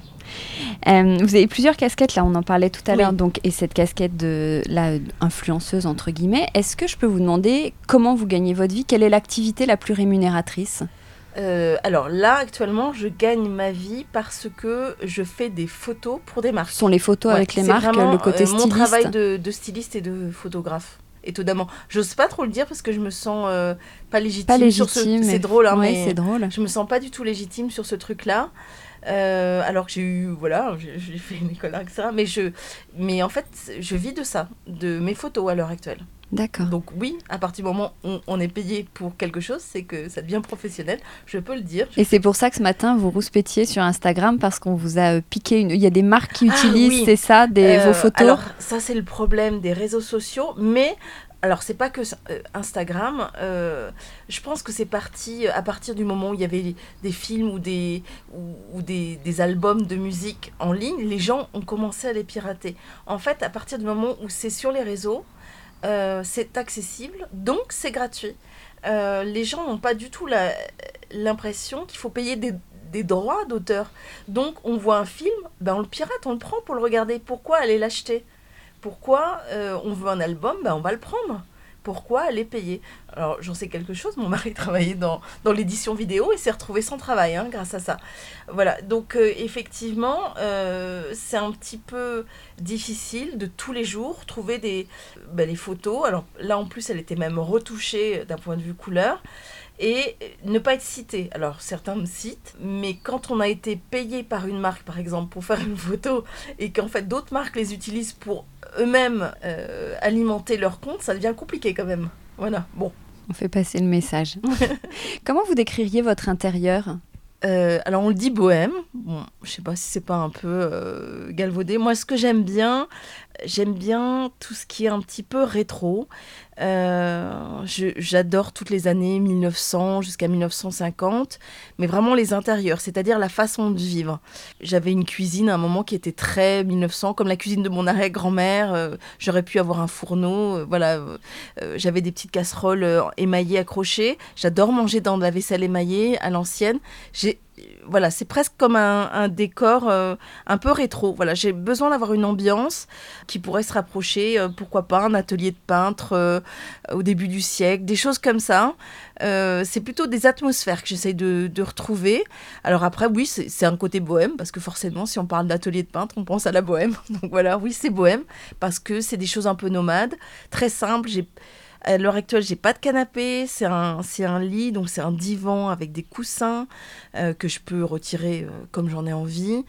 Euh, vous avez plusieurs casquettes, là, on en parlait tout à Oui. l'heure, donc, et cette casquette de la influenceuse, entre guillemets. Est-ce que je peux vous demander comment vous gagnez votre vie? Quelle est l'activité la plus rémunératrice? Euh, alors là, actuellement, je gagne ma vie parce que je fais des photos pour des marques. Ce sont les photos Ouais, avec les c'est marques, vraiment, le côté euh, styliste. mon travail de, de styliste et de photographe. Étonnamment. J'ose pas trop le dire parce que je me sens euh, pas légitime. Pas légitime. Sur ce... C'est drôle, hein, ouais, mais c'est drôle. Je me sens pas du tout légitime sur ce truc-là. Euh, alors que j'ai eu, voilà, j'ai, j'ai fait une école d'art, et cetera. Mais, je, mais en fait, je vis de ça, de mes photos à l'heure actuelle. D'accord. Donc oui, à partir du moment où on est payé pour quelque chose, c'est que ça devient professionnel, je peux le dire. Et c'est pour ça que ce matin, vous rouspétiez sur Instagram parce qu'on vous a piqué une... Il y a des marques qui Ah, utilisent, oui. c'est ça, des, Euh, vos photos. Alors ça, c'est le problème des réseaux sociaux, mais... Alors, c'est pas que euh, Instagram. Euh, je pense que c'est parti à partir du moment où il y avait des films ou des, ou, ou des, des albums de musique en ligne, les gens ont commencé à les pirater. En fait, à partir du moment où c'est sur les réseaux, euh, c'est accessible, donc c'est gratuit. Euh, les gens n'ont pas du tout la, l'impression qu'il faut payer des, des droits d'auteur. Donc, on voit un film, ben on le pirate, on le prend pour le regarder. Pourquoi aller l'acheter ? Pourquoi euh, on veut un album, ben on va le prendre. Pourquoi aller payer ? Alors, j'en sais quelque chose, mon mari travaillait dans, dans l'édition vidéo et s'est retrouvé sans travail hein, grâce à ça. Voilà, donc euh, effectivement, euh, c'est un petit peu difficile de tous les jours trouver des, ben, les photos. Alors là, en plus, elle était même retouchée d'un point de vue couleur. Et ne pas être cité. Alors, certains me citent, mais quand on a été payé par une marque, par exemple, pour faire une photo, et qu'en fait d'autres marques les utilisent pour eux-mêmes euh, alimenter leur compte, ça devient compliqué quand même. Voilà, bon. On fait passer le message. Comment vous décririez votre intérieur ? Euh, alors on le dit bohème, bon, je sais pas si c'est pas un peu euh, galvaudé. Moi, ce que j'aime bien, j'aime bien tout ce qui est un petit peu rétro. Euh, je, j'adore toutes les années mille neuf cents jusqu'à mille neuf cent cinquante, mais vraiment les intérieurs, c'est-à-dire la façon de vivre. J'avais une cuisine à un moment qui était très mille neuf cents, comme la cuisine de mon arrière-grand-mère. Euh, j'aurais pu avoir un fourneau, euh, voilà. Euh, j'avais des petites casseroles euh, émaillées accrochées. J'adore manger dans de la vaisselle émaillée à l'ancienne. J'ai Voilà, c'est presque comme un, un décor euh, un peu rétro. Voilà, j'ai besoin d'avoir une ambiance qui pourrait se rapprocher, euh, pourquoi pas, un atelier de peintre euh, au début du siècle, des choses comme ça. Euh, c'est plutôt des atmosphères que j'essaye de, de retrouver. Alors après, oui, c'est, c'est un côté bohème, parce que forcément, si on parle d'atelier de peintre, on pense à la bohème. Donc voilà, oui, c'est bohème, parce que c'est des choses un peu nomades, très simples. J'ai... À l'heure actuelle, j'ai pas de canapé, c'est un, c'est un lit, donc c'est un divan avec des coussins euh, que je peux retirer euh, comme j'en ai envie.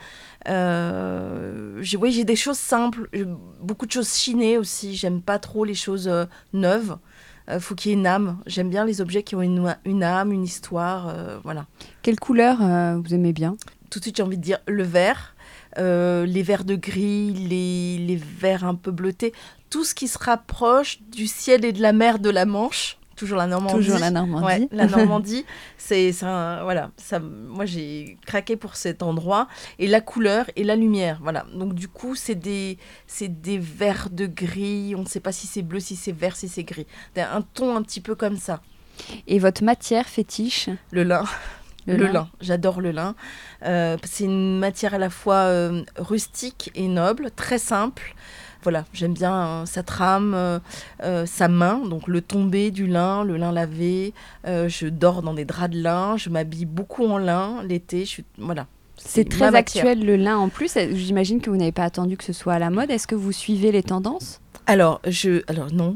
Euh, j'ai, oui, j'ai des choses simples, beaucoup de choses chinées aussi. J'aime pas trop les choses euh, neuves. Il euh, faut qu'il y ait une âme. J'aime bien les objets qui ont une, une âme, une histoire. Euh, voilà. Quelle couleur euh, vous aimez bien ? Tout de suite, j'ai envie de dire le vert. Euh, les verts de gris, les, les verts un peu bleutés, tout ce qui se rapproche du ciel et de la mer de la Manche, toujours la Normandie. Toujours la Normandie. Ouais, la Normandie, c'est, c'est un, voilà, ça, moi j'ai craqué pour cet endroit, et la couleur et la lumière, voilà. Donc du coup, c'est des, c'est des verts de gris, on ne sait pas si c'est bleu, si c'est vert, si c'est gris. Un ton un petit peu comme ça. Et votre matière fétiche ? Le lin. Le, le lin. lin, j'adore le lin. Euh, c'est une matière à la fois euh, rustique et noble, très simple. Voilà, j'aime bien euh, sa trame, euh, euh, sa main, donc le tombé du lin, le lin lavé. Euh, je dors dans des draps de lin, je m'habille beaucoup en lin l'été. Je suis, voilà. C'est, c'est très actuel le lin en plus. J'imagine que vous n'avez pas attendu que ce soit à la mode. Est-ce que vous suivez les tendances ? Alors, je, alors non.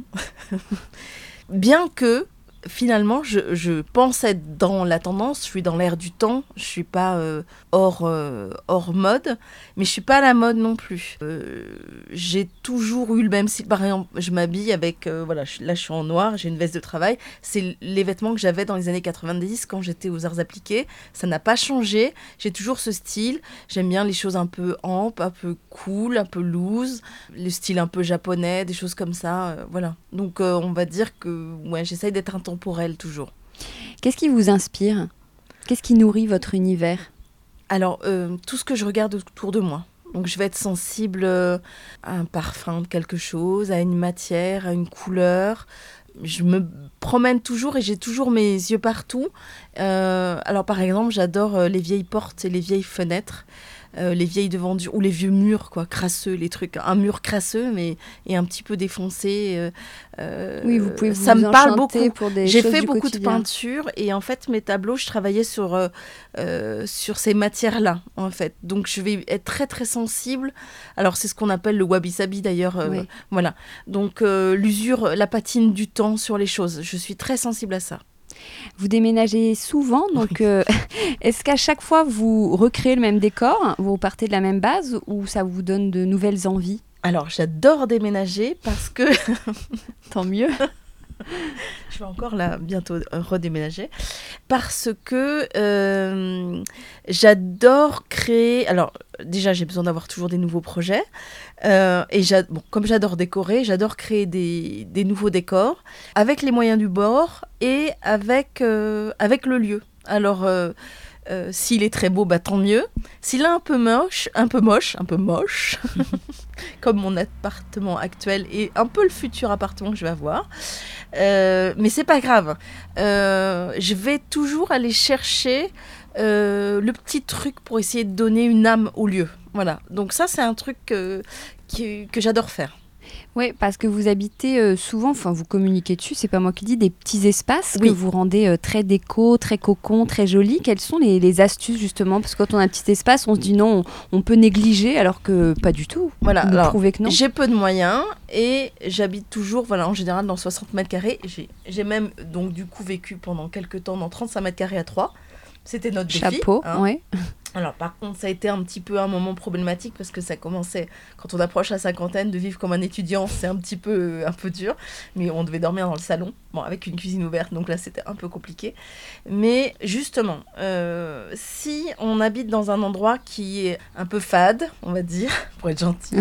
Bien que finalement, je, je pense être dans la tendance, je suis dans l'air du temps, je suis pas euh, hors, euh, hors mode, mais je suis pas à la mode non plus. Euh, j'ai toujours eu le même style. Par exemple, je m'habille avec, euh, voilà, je, là je suis en noir, j'ai une veste de travail, c'est les vêtements que j'avais dans les années quatre-vingt-dix quand j'étais aux arts appliqués, ça n'a pas changé, j'ai toujours ce style, j'aime bien les choses un peu ample, un peu cool, un peu loose, le style un peu japonais, des choses comme ça, euh, voilà. Donc euh, on va dire que ouais, j'essaye d'être intemporelle intemporel toujours. Qu'est-ce qui vous inspire ? Qu'est-ce qui nourrit votre univers ? Alors, euh, tout ce que je regarde autour de moi. Donc, je vais être sensible euh, à un parfum de quelque chose, à une matière, à une couleur. Je me promène toujours et j'ai toujours mes yeux partout. Euh, alors, par exemple, j'adore euh, les vieilles portes et les vieilles fenêtres. Euh, les vieilles devantures ou les vieux murs quoi, crasseux, les trucs, un mur crasseux mais et un petit peu défoncé. Euh, euh, oui, vous pouvez vous ça me parle beaucoup. Pour des J'ai choses fait du beaucoup quotidien. de peinture et en fait mes tableaux, je travaillais sur euh, euh, sur ces matières-là en fait. Donc je vais être très très sensible. Alors c'est ce qu'on appelle le wabi-sabi d'ailleurs. Euh, oui. Voilà. Donc euh, l'usure, la patine du temps sur les choses. Je suis très sensible à ça. Vous déménagez souvent, donc oui. euh, est-ce qu'à chaque fois vous recréez le même décor, vous repartez de la même base ou ça vous donne de nouvelles envies ? Alors j'adore déménager parce que... Tant mieux. Je vais encore là bientôt redéménager parce que euh, j'adore créer. Alors déjà j'ai besoin d'avoir toujours des nouveaux projets euh, et bon, comme j'adore décorer, j'adore créer des, des nouveaux décors avec les moyens du bord et avec euh, avec le lieu. Alors euh, Euh, s'il est très beau, bah tant mieux. S'il est un peu moche, un peu moche, un peu moche, comme mon appartement actuel et un peu le futur appartement que je vais avoir, euh, mais c'est pas grave. Euh, je vais toujours aller chercher euh, le petit truc pour essayer de donner une âme au lieu. Voilà. Donc ça, c'est un truc que, que, que j'adore faire. Oui, parce que vous habitez euh, souvent, enfin vous communiquez dessus, c'est pas moi qui dis, des petits espaces oui. que vous rendez euh, très déco, très cocon, très joli. Quelles sont les, les astuces justement ? Parce que quand on a un petit espace, on se dit non, on, on peut négliger alors que pas du tout. Voilà, vous alors, prouvez que non. J'ai peu de moyens et j'habite toujours, voilà, en général dans soixante mètres carrés. J'ai, j'ai même donc du coup vécu pendant quelques temps dans trente-cinq mètres carrés à trois. C'était notre défi. Chapeau, hein. ouais. Alors par contre, ça a été un petit peu un moment problématique parce que ça commençait, quand on approche la cinquantaine, de vivre comme un étudiant, c'est un petit peu, un peu dur. Mais on devait dormir dans le salon, bon, avec une cuisine ouverte, donc là c'était un peu compliqué. Mais justement, euh, si on habite dans un endroit qui est un peu fade, on va dire, pour être gentil,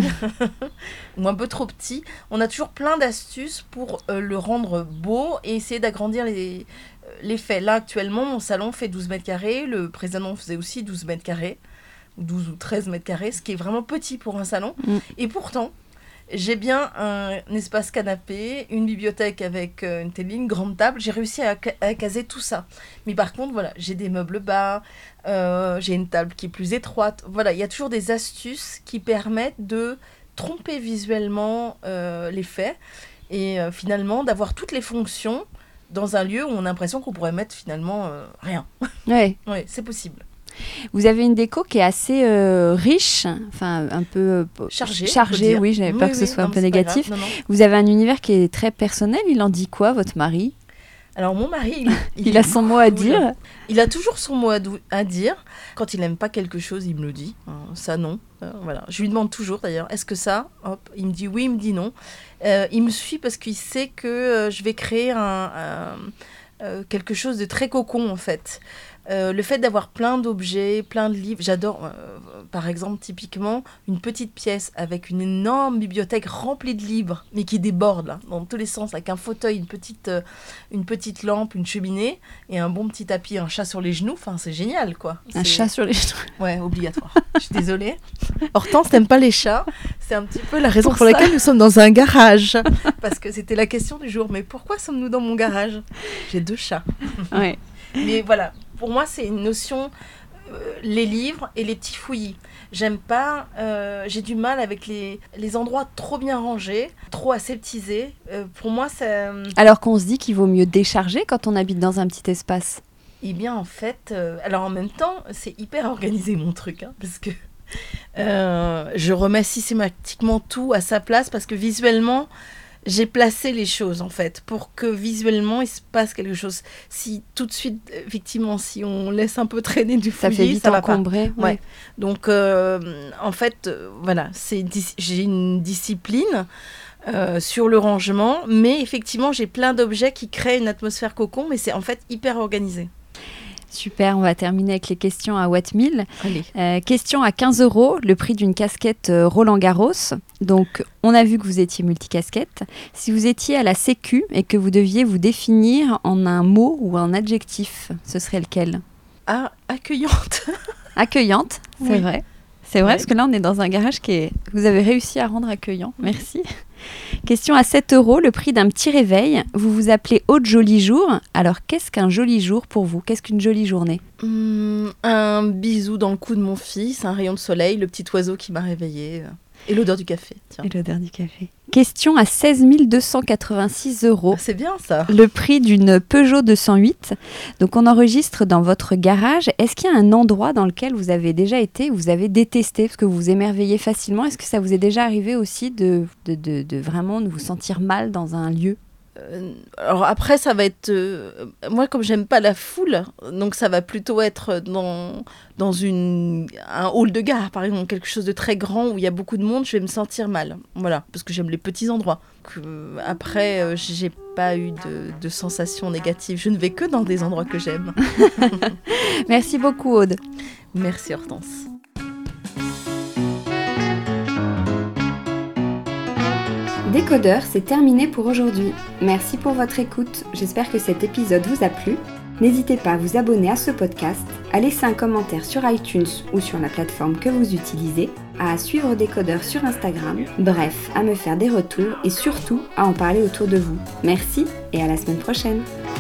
ou un peu trop petit, on a toujours plein d'astuces pour euh, le rendre beau et essayer d'agrandir les... l'effet. Là, actuellement, mon salon fait douze mètres carrés. Le précédent faisait aussi douze mètres carrés. douze ou treize mètres carrés, ce qui est vraiment petit pour un salon. Mm. Et pourtant, j'ai bien un, un espace canapé, une bibliothèque avec euh, une télé, une grande table. J'ai réussi à, à caser tout ça. Mais par contre, voilà, j'ai des meubles bas, euh, j'ai une table qui est plus étroite. Voilà, il y a toujours des astuces qui permettent de tromper visuellement euh, l'effet et euh, finalement d'avoir toutes les fonctions dans un lieu où on a l'impression qu'on pourrait mettre finalement euh, rien. Ouais. Oui, c'est possible. Vous avez une déco qui est assez euh, riche, enfin un peu euh, chargée. Chargée, oui, j'avais oui, peur oui, que ce oui, soit non, un peu négatif. Non, non. Vous avez un univers qui est très personnel. Il en dit quoi, votre mari ? Alors mon mari, il, il, il a son mot à dire. Il a toujours son mot à, dou- à dire. Quand il n'aime pas quelque chose, il me le dit. Euh, ça, non. Euh, voilà. Je lui demande toujours d'ailleurs, est-ce que ça ? Hop, il me dit oui, il me dit non. Euh, il me suit parce qu'il sait que euh, je vais créer un, un, euh, quelque chose de très cocon en fait. Euh, le fait d'avoir plein d'objets, plein de livres, j'adore, euh, par exemple, typiquement, une petite pièce avec une énorme bibliothèque remplie de livres, mais qui déborde, là, dans tous les sens, avec un fauteuil, une petite, euh, une petite lampe, une cheminée, et un bon petit tapis, un chat sur les genoux, enfin, c'est génial, quoi. Un c'est... chat sur les genoux. Ouais, obligatoire. Je suis désolée. Hortense, t'aimes pas les chats ? C'est un petit peu la raison pour, pour laquelle nous sommes dans un garage. Parce que c'était la question du jour, mais pourquoi sommes-nous dans mon garage ? J'ai deux chats. Ouais. Mais voilà. Pour moi, c'est une notion, euh, les livres et les petits fouillis. J'aime pas, euh, j'ai du mal avec les, les endroits trop bien rangés, trop aseptisés. Euh, pour moi, ça... Alors qu'on se dit qu'il vaut mieux décharger quand on habite dans un petit espace. Eh bien, en fait, euh, alors en même temps, c'est hyper organisé mon truc, hein, parce que euh, je remets systématiquement tout à sa place, parce que visuellement... J'ai placé les choses, en fait, pour que visuellement, il se passe quelque chose. Si tout de suite, effectivement, si on laisse un peu traîner du fouillis, ça fait vite ça va encombrer. pas. Ouais. Ouais. Donc, euh, en fait, euh, voilà, c'est, j'ai une discipline euh, sur le rangement, mais effectivement, j'ai plein d'objets qui créent une atmosphère cocon, mais c'est en fait hyper organisé. Super, on va terminer avec les questions à Watt mille. Allez. Euh, question à quinze euros, le prix d'une casquette euh, Roland Garros. Donc, on a vu que vous étiez multicasquette. Si vous étiez à la Sécu et que vous deviez vous définir en un mot ou un adjectif, ce serait lequel ? Ah, accueillante. Accueillante, c'est Oui. vrai. C'est vrai, Oui. parce que là, on est dans un garage qui est... Vous avez réussi à rendre accueillant. Merci. Question à sept euros, le prix d'un petit réveil. Vous vous appelez Aude Joli Jour. Alors, qu'est-ce qu'un joli jour pour vous ? Qu'est-ce qu'une jolie journée ? Hum, un bisou dans le cou de mon fils, un rayon de soleil, le petit oiseau qui m'a réveillée euh, et l'odeur du café. Tiens. Et l'odeur du café. Question à seize mille deux cent quatre-vingt-six euros. Ah, c'est bien ça. Le prix d'une Peugeot deux cent huit. Donc, on enregistre dans votre garage. Est-ce qu'il y a un endroit dans lequel vous avez déjà été, vous avez détesté, parce que vous vous émerveillez facilement ? Est-ce que ça vous est déjà arrivé aussi de, de, de, de vraiment de vous sentir mal dans un lieu ? Euh, alors après, ça va être... euh, moi, comme j'aime pas la foule, donc ça va plutôt être dans, dans une, un hall de gare, par exemple, quelque chose de très grand où il y a beaucoup de monde, je vais me sentir mal. Voilà, parce que j'aime les petits endroits. Que, après, euh, j'ai pas eu de, de sensations négatives. Je ne vais que dans des endroits que j'aime. Merci beaucoup, Aude. Merci Hortense. Décodeur, c'est terminé pour aujourd'hui. Merci pour votre écoute. J'espère que cet épisode vous a plu. N'hésitez pas à vous abonner à ce podcast, à laisser un commentaire sur iTunes ou sur la plateforme que vous utilisez, à suivre Décodeur sur Instagram, bref, à me faire des retours et surtout à en parler autour de vous. Merci et à la semaine prochaine.